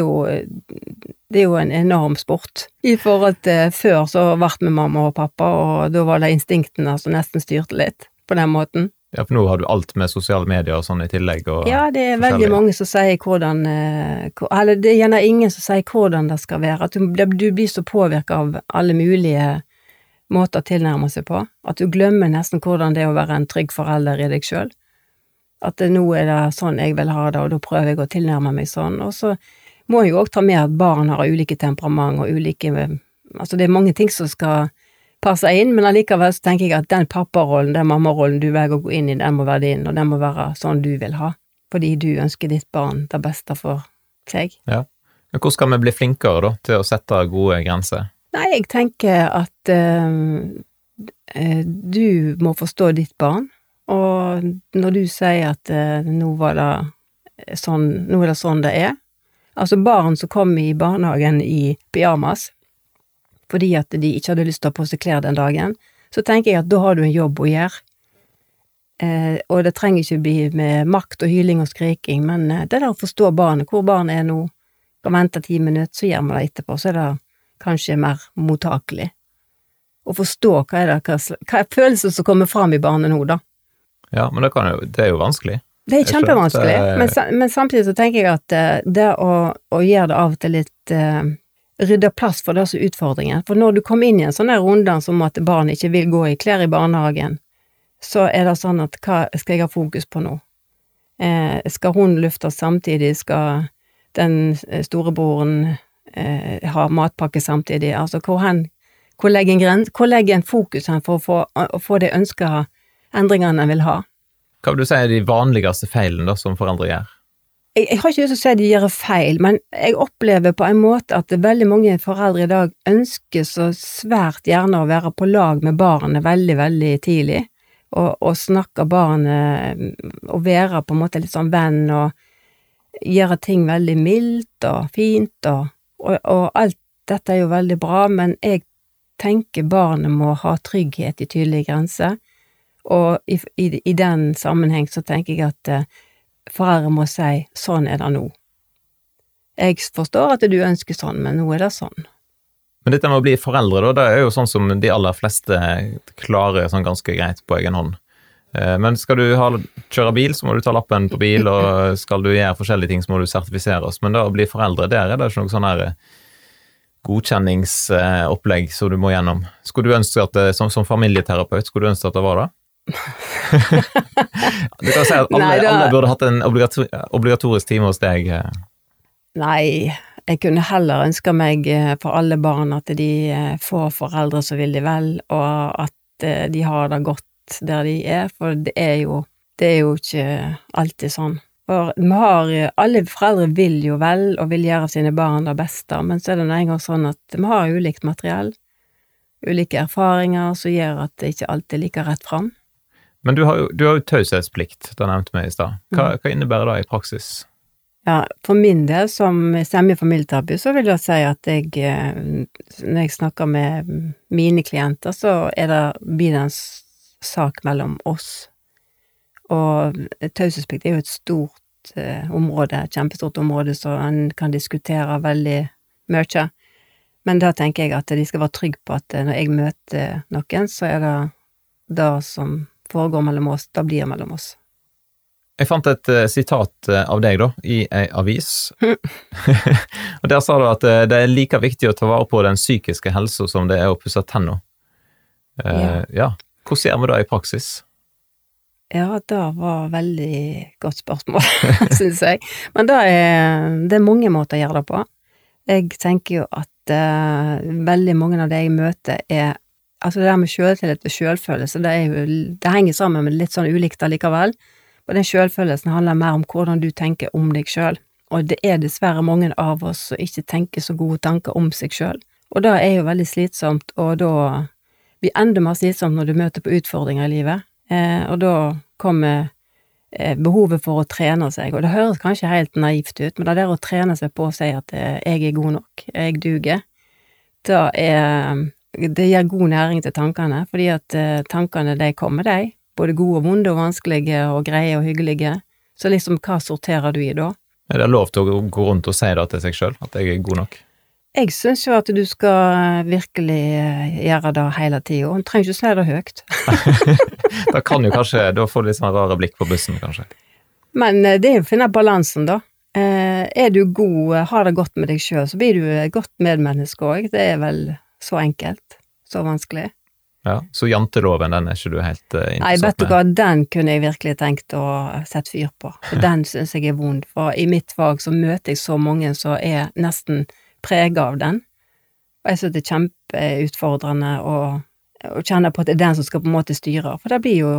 jo en enorm sport. I forhold til før så ble vi mamma og pappa, og da var det instinktene som nesten styrte litt på den måten. Ja, for nå har du alt med sosiale medier og sånn i tillegg. Og ja, det veldig mange som sier hvordan, eller det gjerne ingen som sier hvordan det skal være, at du blir så påvirket av alle mulige måter å tilnærme seg på, at du glemmer nesten hvordan det å være en trygg forelder i deg selv. At nå det sånn jeg vil ha det, og da prøver jeg å tilnærme meg sånn, og så må jeg jo også ta med at barn har ulike temperament og ulike, altså det mange ting som skal passe inn, men allikevel så tenker jeg at den papparollen, den mammarollen du velger å gå inn i, den må være din, og den må være sånn du vil ha, fordi du ønsker ditt barn det beste for seg. Ja, men hvordan skal vi bli flinkere da, til å sette gode grenser? Nei, jeg tenker at du må forstå ditt barn, og når du sier at nå er det sånn det altså barn som kom i barnehagen i pyjamas, fordi at de ikke hadde lyst til å ha på seg klær den dagen, så tenker jeg at da har du en jobb å gjøre. Og det trenger ikke bli med makt og hyling og skriking, men det der å forstå barnet, hvor barnet nå, kan vente 10 minutter, så gjør man det etterpå, så det kanskje mer mottakelig. Å forstå hva følelser som kommer fram i barnet nå, da. Ja, men det jo vanskelig. Det kjempevanskelig, men samtidig så tenker jeg at det å gjøre det av og til litt rydde plass for det som utfordringen. For når du kommer inn i en sånn her runde som at barn ikke vil gå i klær i barnehagen, så det sånn at hva skal jeg ha fokus på nå? Skal hun luftes samtidig? Skal den storebroren ha matpakke samtidig? Altså, hvor legger en fokus for å få de ønskede endringene en vil ha? Hva vil du si er de vanligste feilene da, som foreldre gjør? Jeg har ikke lyst til å si at de gjør feil, men jeg opplever på en måte at veldig mange foreldre i dag ønsker så svært gjerne å være på lag med barnet veldig, veldig tidlig, og snakke barnet, og være på en måte litt sånn venn, og gjøre ting veldig mildt og fint, og alt dette er jo veldig bra, men jeg tenker barnet må ha trygghet i tydelige grenser, og i den sammenheng så tenker jeg at foreldre må si, sånn er det nå. Jeg forstår at du ønsker sånn, men nå er det sånn. Men dette med å bli foreldre da, det er jo sånn som de aller fleste klarer sånn ganske greit på egen hånd. Men skal du kjøre bil, så må du ta lappen på bil, og skal du gjøre forskjellige ting, så må du sertifiseres. Men da å bli foreldre, der er det ikke noe sånn her godkjenningsopplegg som du må gjennom. Skulle du ønske at, som familieterapeut, skulle du ønske at det var det? Du kan si at alle burde hatt en obligatorisk time hos deg. Nei, jeg kunne heller ønske meg for alle barn at de får foreldre som vil de vel, og at de har det godt der de er, for det er jo ikke alltid sånn. For alle foreldre vil jo vel, og vil gjøre sine barn det beste, men så er det en gang sånn at vi har ulikt materiell, ulike erfaringer, som gjør at det ikke alltid er like rett fram. Men du har jo taushetsplikt, det nevnte meg i sted. Hva innebærer det i praksis? Ja, for min del, som stemmer i familieterapi, så vil jeg si at når jeg snakker med mine klienter, så blir det en sak mellom oss. Og taushetsplikt er jo et stort område, et kjempestort område, så en kan diskutere veldig mye. Men da tenker jeg at de skal være trygg på at når jeg møter noen, så er det som foregår mellom oss, da blir det mellom oss. Jeg fant et sitat av deg da, i en avis. Og der sa du at det er like viktig å ta vare på den psykiske helsen som det er å pusse tenner. Ja. Hvordan gjør vi det i praksis? Ja, det var veldig godt spørsmål, synes jeg. Men det er mange måter å gjøre det på. Jeg tenker jo at veldig mange av det jeg møter altså det der med selvtillit og selvfølelse, det henger sammen med litt sånn ulikt allikevel. Og den selvfølelsen handler mer om hvordan du tenker om deg selv. Og det er dessverre mange av oss som ikke tenker så gode tanker om seg selv. Og det er jo veldig slitsomt, og da blir enda mer slitsomt når du møter på utfordringer i livet. Og da kommer behovet for å trene seg, og det høres kanskje helt naivt ut, men det der å trene seg på å si at jeg er god nok, jeg duger, det gir god næring til tankene, fordi at tankene, de kommer deg, både gode og vonde og vanskelige og greie og hyggelige, så liksom, hva sorterer du i da? Er det lov til å gå rundt og si det til seg selv, at jeg er god nok? Jeg synes jo at du skal virkelig gjøre det hele tiden, og du trenger ikke si det høyt. Da kan jo kanskje, da får du litt sånn rare blikk på bussen, kanskje. Men det er jo å finne balansen da. Er du god, har det godt med deg selv, så blir du et godt medmenneske også. Det er vel så enkelt, så vanskelig. Ja, så janteloven, den er ikke du helt innforstått med? Nei, vet du hva, den kunne jeg virkelig tenkt å sette fyr på. For den synes jeg er vond, for i mitt fag så møter jeg så mange som er nesten preget av den. Og jeg synes det er kjempeutfordrende å kjenne på at det er den som skal på en måte styre, for det blir jo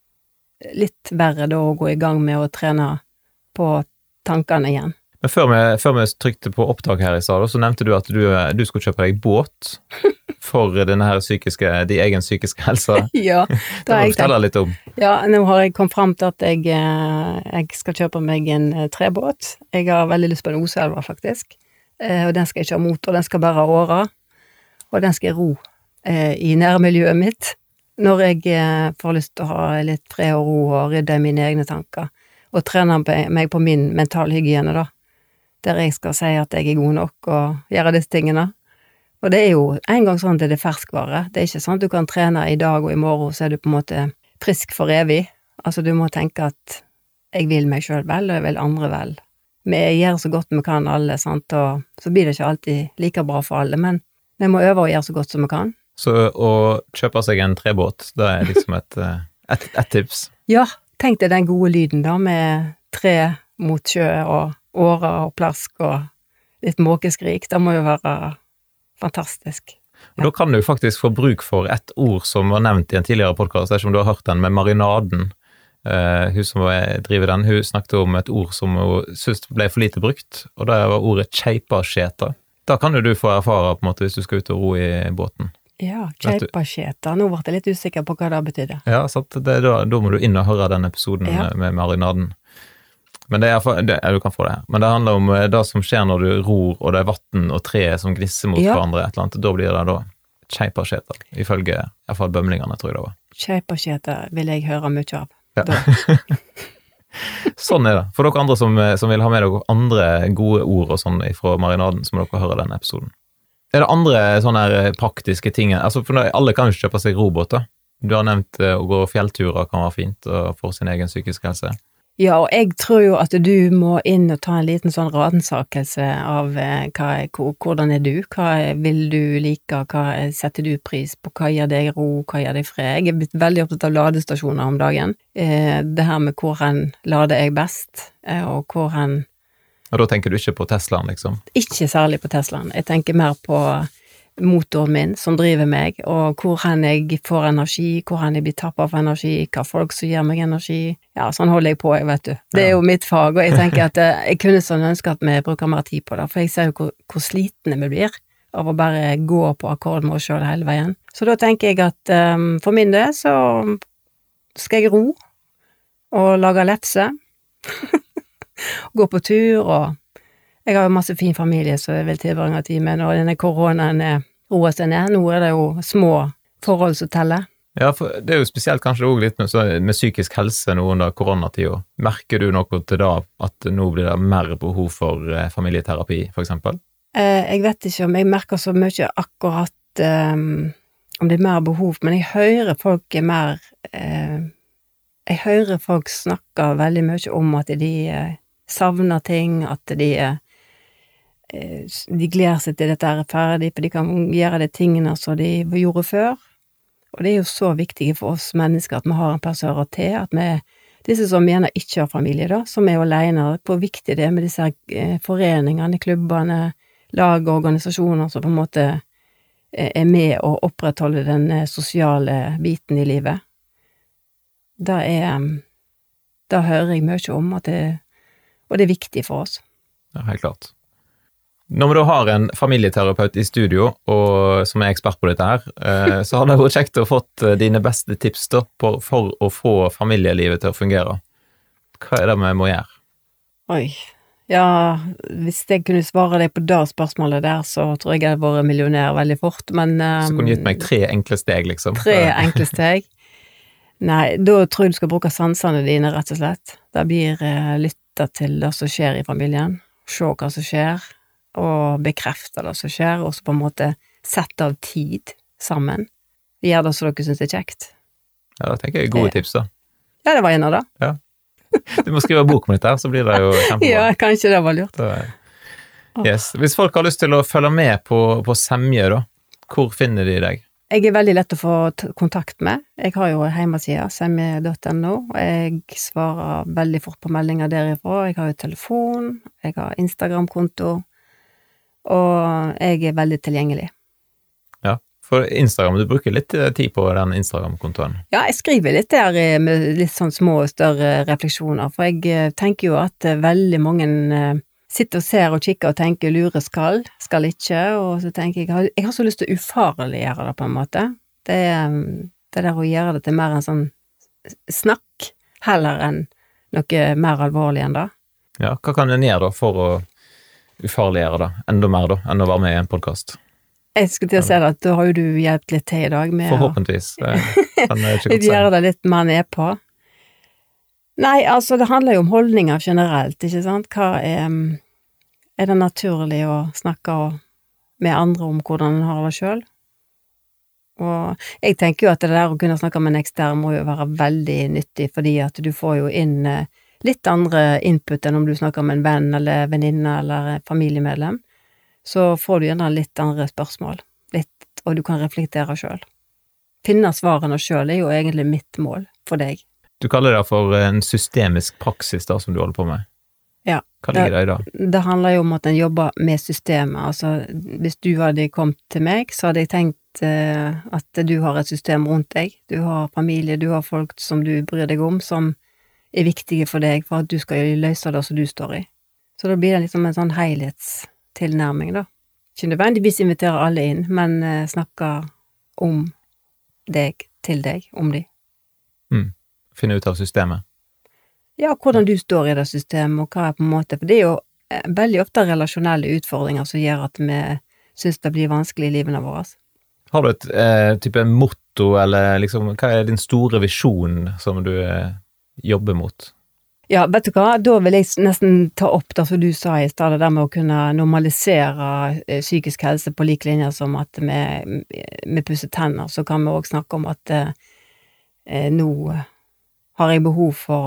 litt verre da å gå i gang med å trene på tankene igjen. Men før vi trykte på opptak her i stad, så nevnte du at du skulle kjøpe deg båt for denne her de egen psykiske helsa. Ja, det har jeg fortelle litt om. Ja, nå har jeg kommet frem til at jeg skal kjøpe meg en trebåt. Jeg har veldig lyst på en Oselva, faktisk. Og den skal ikke ha motor, den skal bare ha årer, og den skal ro i nærmiljøet mitt, når jeg får lyst til å ha litt fred og ro og rydde mine egne tanker, og trene meg på min mentalhygiene da, der jeg skal si at jeg er god nok og gjøre disse tingene. Og det er jo en gang sånn at det er ferskvare, det er ikke sånn at du kan trene i dag og i morgen, så er du på en måte frisk for evig. Altså du må tenke at jeg vil meg selv vel, og jeg vil andre vel. Vi gjør så godt vi kan alle, sant? Og så blir det ikke alltid like bra for alle, men vi må øve og gjøre så godt som vi kan. Så å kjøpe seg en trebåt, det er liksom et tips? Ja, tenk deg den gode lyden da, med tre mot sjø og årer og plask og litt måkeskrik, det må jo være fantastisk. Og da kan du faktisk få bruk for et ord som var nevnt i en tidligere podcast, dersom du har hørt den med marinaden. hun som driver den, hun snakket om et ord som hun synes ble for lite brukt, og det var ordet kjeipasjeta. Da kan jo du få erfare på en måte hvis du skal ut og ro i båten. Ja, kjeipasjeta. Nå ble jeg litt usikker på hva det betydde. Ja, så da må du inn og høre den episoden med marinaden. Men det du kan få det her. Men det handler om det som skjer når du ror, og det vatten og tre som gnisser mot hverandre, et eller annet. Da blir det da kjeipasjeta, ifølge i hvert fall bømlingene, tror jeg det var. Kjeipasjeta vil jeg høre mye av. Ja. Sånn det. For dere andre som vil ha med dere andre gode ord og sånn fra marinaden, så må dere høre denne episoden. Det andre sånne her praktiske ting, altså for alle kan jo kjøpe seg robåter. Du har nevnt å gå fjellturer kan være fint og for sin egen psykisk helse. Ja, og jeg tror jo at du må inn og ta en liten sånn ransakelse av hvordan du, hva vil du like, hva setter du pris på, hva gir deg ro, hva gir deg fred. Jeg er blitt veldig opptatt av ladestasjoner om dagen. Det her med hvor lader jeg best, og hvor Og da tenker du ikke på Teslaen, liksom? Ikke særlig på Teslaen. Jeg tenker mer på motoren min som driver meg, og hvor jeg får energi, hvor jeg blir tappet av energi, hva folk som gir meg energi. Ja, sånn holder jeg på, vet du. Det jo mitt fag, og jeg tenker at jeg kunne sånn ønske at vi bruker mer tid på det, for jeg ser jo hvor slitne vi blir av å bare gå på akkord med oss selv hele veien. Så da tenker jeg at for min del så skal jeg ro og lage lefse, gå på tur, og jeg har jo masse fin familie, så jeg vil tilbringe tid med når denne koronaen roer seg ned. Nå det jo små forhold som teller. Ja, for det jo spesielt kanskje også litt med psykisk helse nå under koronatiden. Merker du noe til da at nå blir det mer behov for familieterapi, for eksempel? Jeg vet ikke om jeg merker så mye akkurat om det mer behov, men jeg hører folk mer jeg hører folk snakke veldig mye om at de savner ting, at de gleder seg til dette ferdig, for de kan gjøre de tingene som de gjorde før. Og det jo så viktig for oss mennesker at vi har en plass å høre til, at vi, disse som gjerne ikke har familie da, som alene, hvor viktig det med disse foreningene, klubbene, lag og organisasjoner som på en måte med å opprettholde den sosiale biten i livet. Da hører jeg mye om at og det viktig for oss. Ja, helt klart. Når vi da har en familieterapeut i studio, og som ekspert på dette her, så har det vært kjekt å fått dine beste tips da, for å få familielivet til å fungere. Hva det vi må gjøre? Oi, ja, hvis jeg kunne svare deg på det spørsmålet der, så tror jeg hadde vært millionær veldig fort, men så kunne du gitt meg 3 enkle steg, liksom. 3 enkle steg? Nei, da tror jeg du skal bruke sansene dine, rett og slett. Det blir lytta til det som skjer i familien, se hva som skjer, og bekrefte det som skjer, og så på en måte sette av tid sammen. Gjør det så dere synes det kjekt. Ja, da tenker jeg gode tips da. Ja, det var en av det. Ja. Du må skrive bok om dette her, så blir det jo kjempebra. Ja, kanskje det var lurt. Yes. Hvis folk har lyst til å følge med på Semje da, hvor finner de deg? Jeg veldig lett å få kontakt med. Jeg har jo hjemmesida, semje.no, og jeg svarer veldig fort på meldinger derifra. Jeg har jo telefon, jeg har Instagram-konto, og jeg veldig tilgjengelig. Ja, for Instagram, du bruker litt tid på den Instagram-kontoen. Ja, jeg skriver litt der med litt sånn små og større refleksjoner, for jeg tenker jo at veldig mange sitter og ser og kikker og tenker lurer skal ikke, og så tenker jeg har så lyst til å ufarliggjøre det på en måte. Det der å gjøre det til mer en sånn snakk, heller enn noe mer alvorlig enn det. Ja, hva kan en gjøre da for å ufarliggjøre det enda mer da, enn å være med i en podcast? Jeg skulle til å si det, at da har jo du hjulpet litt til i dag med forhåpentligvis, det kan jeg ikke godt si. Gjøre det litt mer ned på. Nei, altså det handler jo om holdninger generelt, ikke sant? Hva det naturlig å snakke med andre om hvordan en har det selv? Og jeg tenker jo at det der å kunne snakke med en ekstern må jo være veldig nyttig, fordi at du får jo inn litt andre input enn om du snakker med en venn eller venninne eller familiemedlem. Så får du gjerne litt andre spørsmål, og du kan reflektere selv. Finne svarene selv jo egentlig mitt mål for deg. Du kaller det for en systemisk praksis da, som du holder på med. Ja. Hva ligger det i da? Det handler jo om at en jobber med systemet. Altså, hvis du hadde kommet til meg, så hadde jeg tenkt at du har et system rundt deg. Du har familie, du har folk som du bryr deg om, som er viktige for deg, for at du skal løse det som du står i. Så da blir det liksom en sånn helhetstilnærming, da. Ikke nødvendigvis invitere alle inn, men snakke om deg, til deg, om de. Finne ut av systemet. Ja, hvordan du står i det systemet, og hva på en måte, for det er jo veldig ofte relasjonelle utfordringer som gjør at vi synes det blir vanskelig i livene våre. Har du et type motto, eller liksom, hva er din store visjon som du jobber mot? Ja, vet du hva, da vil jeg nesten ta opp det som du sa i stedet, det der med å kunne normalisere psykisk helse på lik linje som at med pusser tenner, så kan vi også snakke om at nå har jeg behov for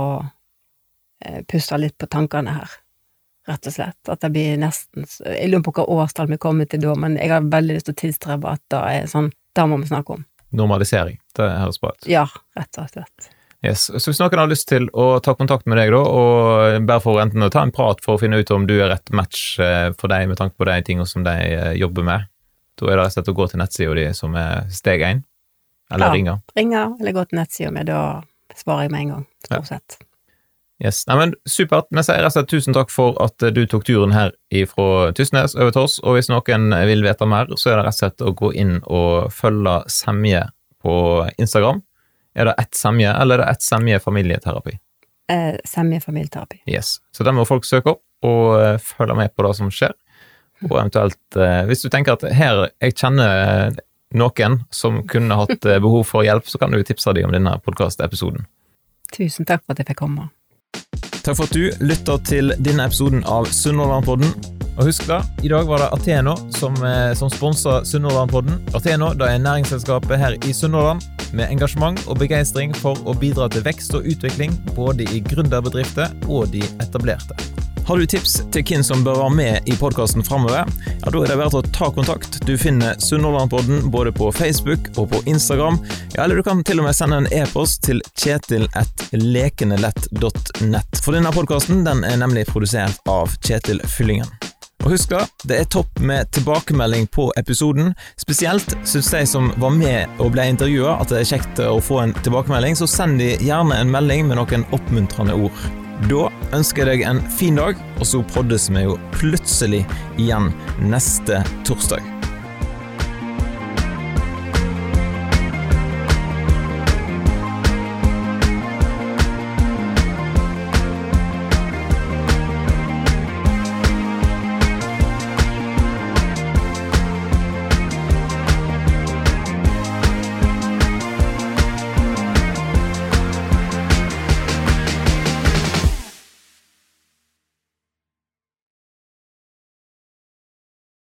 å puste litt på tankene her, rett og slett. At det blir nesten, jeg lurer på hva årstall vi kommer til da, men jeg har veldig lyst til å tilstrebe at det er sånn, det må vi snakke om. Normalisering, det høres bra ut. Ja, rett og slett. Yes. Så hvis noen har lyst til å ta kontakt med deg da, og bare for enten å ta en prat for å finne ut om du er rett match for deg med tanke på de tingene som de jobber med, da er det rett og slett å gå til nettsiden din som er steg 1, eller ringer. Ja, ringer, eller gå til nettsiden med, da svarer jeg med en gang, stort sett. Yes, nei, men supert. Men jeg sier rett og slett tusen takk for at du tok turen her fra Tysnes over til oss, og hvis noen vil vite mer, så er det rett og slett å gå inn og følge Semje på Instagram. Er det ett Semje, eller er det ett Semje familieterapi? Semje familieterapi. Yes, så der må folk søke opp og følge med på det som skjer, og eventuelt, hvis du tenker at her jeg kjenner noen som kunne hatt behov for hjelp, så kan du tipse deg om denne podcast-episoden. Tusen takk for at jeg fikk komme. Takk for at du lytter til denne episoden av Sunnhordlandpodden. Og husk da, i dag var det Ateno som sponset Sunnhordlandpodden. Ateno, det er næringsselskapet her i Sunnhordland, med engasjement og begeistring for å bidra til vekst og utvikling, både i gründerbedrifter og de etablerte. Har du tips til hvem som bør være med i podcasten fremover? Ja, da er det verdt å ta kontakt. Du finner Sunnhordlandpodden både på Facebook og på Instagram. Ja, eller du kan til og med sende en e-post til kjetil@lekenelett.net. For denne podcasten, den er nemlig produsert av Kjetil Fyllingen. Og husk da, det er topp med tilbakemelding på episoden. Spesielt synes de som var med og ble intervjuet at det er kjekt å få en tilbakemelding, så send de gjerne en melding med noen oppmuntrende ord. Da ønsker jeg deg en fin dag, og så poddes vi jo plutselig igjen neste torsdag.